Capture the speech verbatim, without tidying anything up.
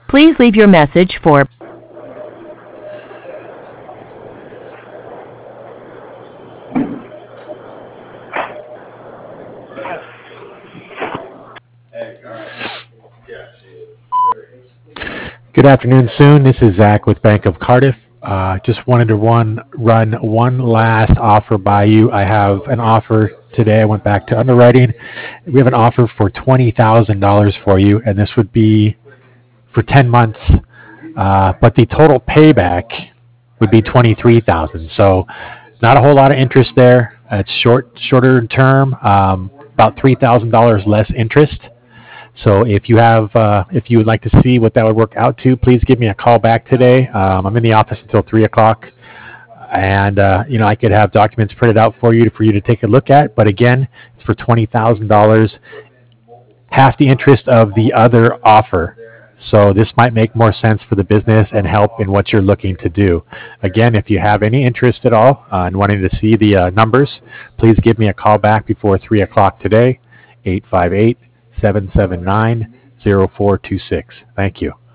Please leave your message for Good afternoon, Soon. This is Zach with Bank of Cardiff. Uh, just wanted to run run one last offer by you. I have an offer today. I went back to underwriting. We have an offer for twenty thousand dollars for you, and this would be for ten months. Uh, but the total payback would be twenty-three thousand dollars. So not a whole lot of interest there. Uh, it's short, shorter term, um, about three thousand dollars less interest. So if you have, uh, if you would like to see what that would work out to, please give me a call back today. Um, I'm in the office until three o'clock, and uh, you know I could have documents printed out for you for you to take a look at. But again, it's for twenty thousand dollars, half the interest of the other offer. So this might make more sense for the business and help in what you're looking to do. Again, if you have any interest at all uh, in wanting to see the uh, numbers, please give me a call back before three o'clock today, eight five eight, seven seven nine, zero four two six. Thank you.